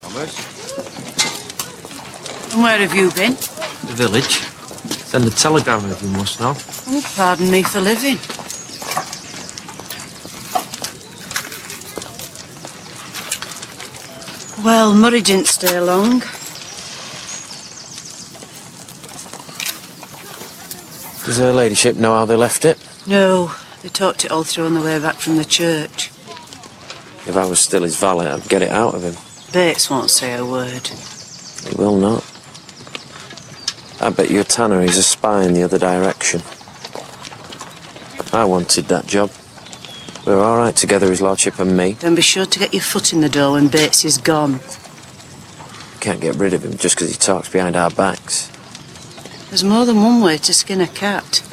Thomas? And where have you been? The village. Send a telegram if you must know. Oh, pardon me for living. Well, Murray didn't stay long. Does her ladyship know how they left it? No, they talked it all through on the way back from the church. If I was still his valet, I'd get it out of him. Bates won't say a word. He will not. I bet you a tanner he's a spy in the other direction. I wanted that job. We were all right together, his lordship and me. Then be sure to get your foot in the door when Bates is gone. Can't get rid of him just because he talks behind our backs. There's more than one way to skin a cat.